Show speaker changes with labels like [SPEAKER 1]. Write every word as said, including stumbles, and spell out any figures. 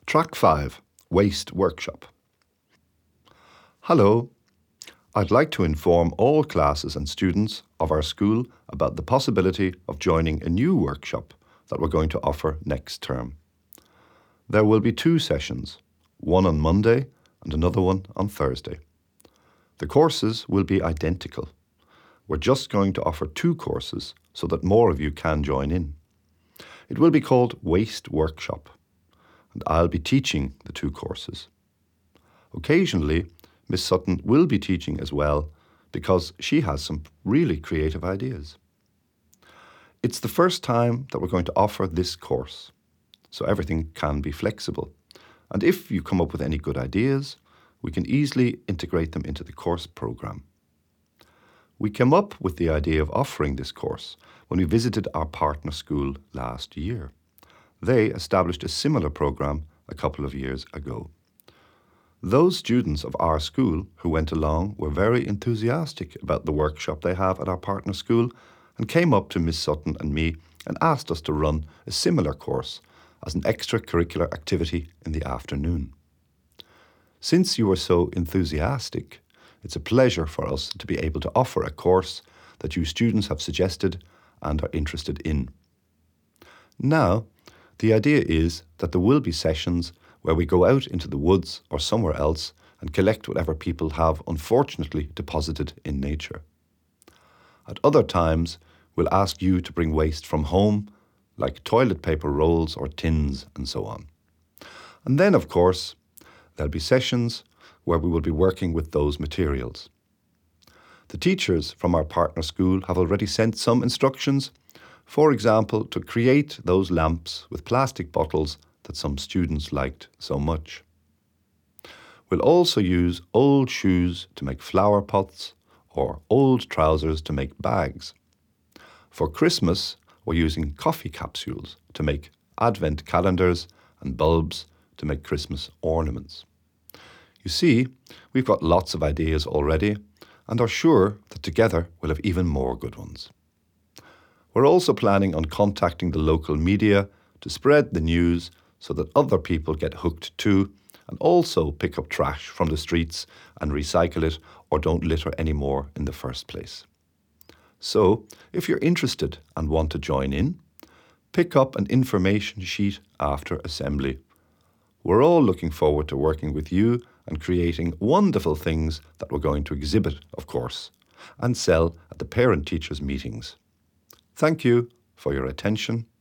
[SPEAKER 1] Track five, Waste Workshop. Hello, I'd like to inform all classes and students of our school about the possibility of joining a new workshop that we're going to offer next term. There will be two sessions, one on Monday and another one on Thursday. The courses will be identical. We're just going to offer two courses so that more of you can join in. It will be called Waste Workshop, and I'll be teaching the two courses. Occasionally, Miss Sutton will be teaching as well because she has some really creative ideas. It's the first time that we're going to offer this course, so everything can be flexible. And if you come up with any good ideas, we can easily integrate them into the course programme. We came up with the idea of offering this course when we visited our partner school last year. They established a similar programme a couple of years ago. Those students of our school who went along were very enthusiastic about the workshop they have at our partner school and came up to Miss Sutton and me and asked us to run a similar course as an extracurricular activity in the afternoon. Since you were so enthusiastic, it's a pleasure for us to be able to offer a course that you students have suggested and are interested in. Now, the idea is that there will be sessions where we go out into the woods or somewhere else and collect whatever people have unfortunately deposited in nature. At other times, we'll ask you to bring waste from home, like toilet paper rolls or tins and so on. And then, of course, there'll be sessions where we will be working with those materials. The teachers from our partner school have already sent some instructions, for example, to create those lamps with plastic bottles that some students liked so much. We'll also use old shoes to make flower pots or old trousers to make bags. For Christmas, we're using coffee capsules to make advent calendars and bulbs to make Christmas ornaments. You see, we've got lots of ideas already and are sure that together we'll have even more good ones. We're also planning on contacting the local media to spread the news so that other people get hooked too, and also pick up trash from the streets and recycle it or don't litter anymore in the first place. So, if you're interested and want to join in, pick up an information sheet after assembly. We're all looking forward to working with you and creating wonderful things that we're going to exhibit, of course, and sell at the parent-teachers meetings. Thank you for your attention.